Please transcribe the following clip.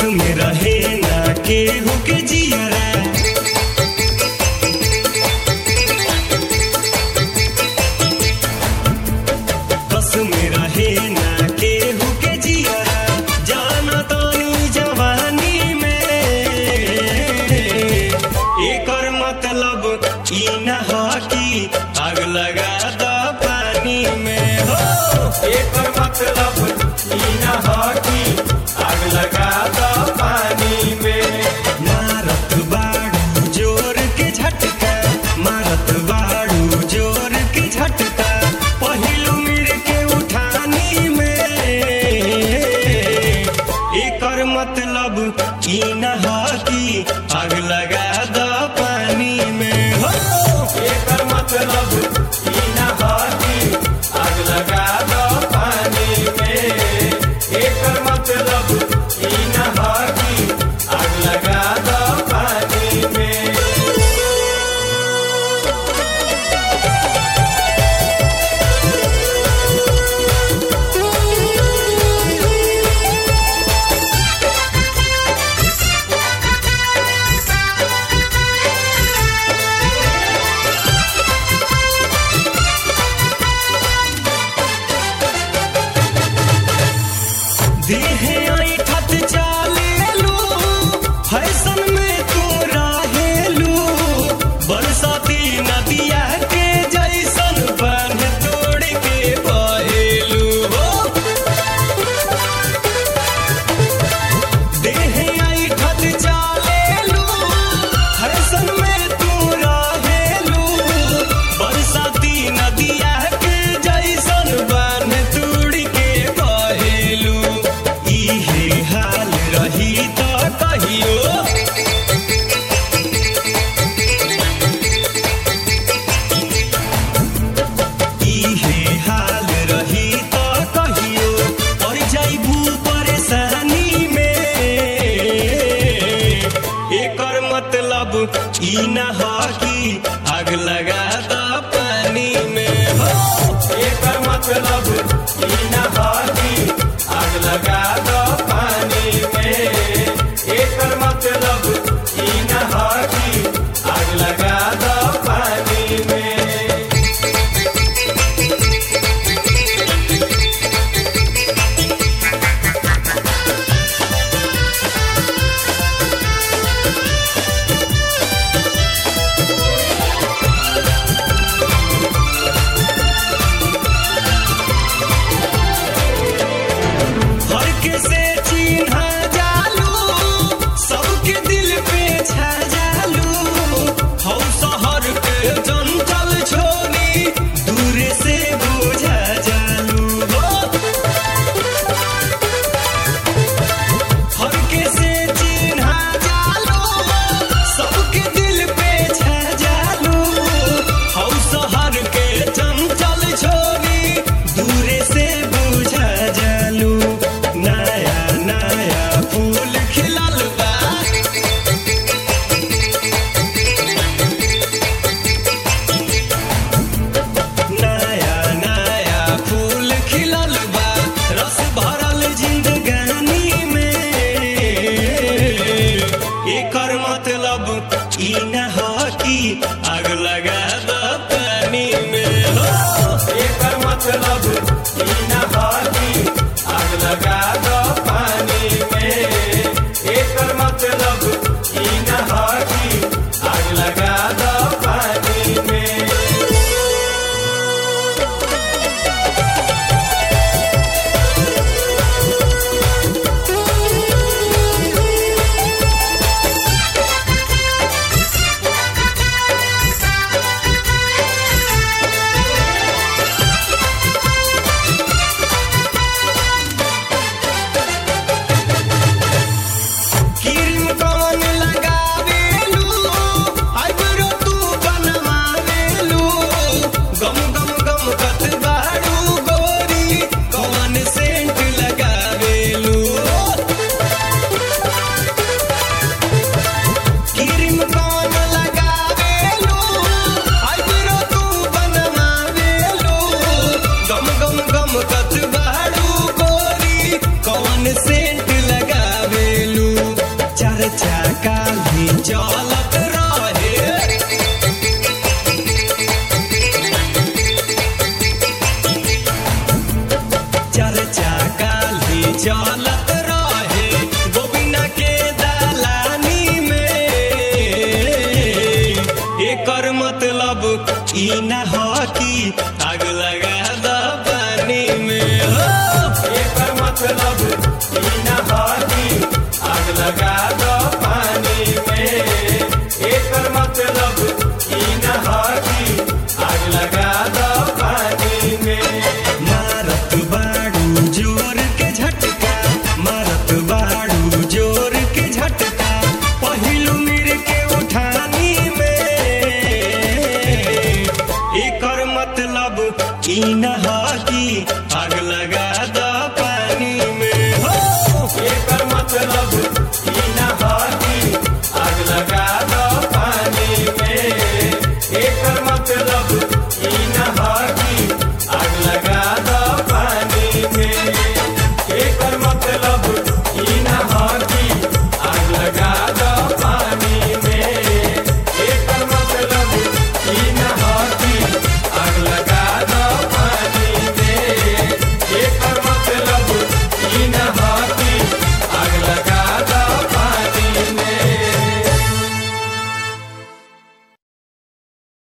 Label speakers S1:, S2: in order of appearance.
S1: में रहे ना केहू के जियरा, बस में रहे ना केहू के जियरा, जाना तानी जवानी में एकर मतलब ई ना हो कि आग लगा द पानी में हो।
S2: एकर मतलब ई ना हो कि आग लगा दो पानी में।
S1: मारत बाड़ू जोर के झटका, मारत बाड़ू जोर के झटका, पहिलू मिर के उठानी में एकर मतलब ई ना हो कि आग लगा द पानी में हो।
S2: एकर मतलब ई ना हो कि आग लगा दो पानी में। एकर मतलब ई ना हो कि आग लगा दो पानी में।
S1: देहे ऐठत चालेलू, फैशन में तू रहेलू, बरसाती नदिया के जैसन बांध तोड़ के बहेलू हो। देहे ऐठत चालेलू, फैशन में तू रहेलू, बरसाती नदिया के जैसन बांध तोड़ के बहेलू। इहे हाल रही त कहियो, इहे हाल रही त कहियो, और जाइबू परेशानी में एकर मतलब ई ना हो कि आग लगा द पानी में हो।
S2: एकर मतलब ई ना हो कि आग लगा दो पानी में। एकर मतलब ई ना हो कि आग लगा दो पानी में।
S1: काल्हि चलत रहे चर्चा काल्हि चलत रहे गोबिना के दलानी में एकर मतलब ई ना हो कि आग लगा द पानी में हो
S2: एकर मतलब ई ना हो कि आग लगा दो पानी में एकर मतलब ई ना हो कि आग लगा दो पानी में
S1: मारत बाड़ू जोर के झटका मारत बाड़ू जोर के झटका पहिलू मिर के उठानी में एकर मतलब ई ना हो कि आग लगा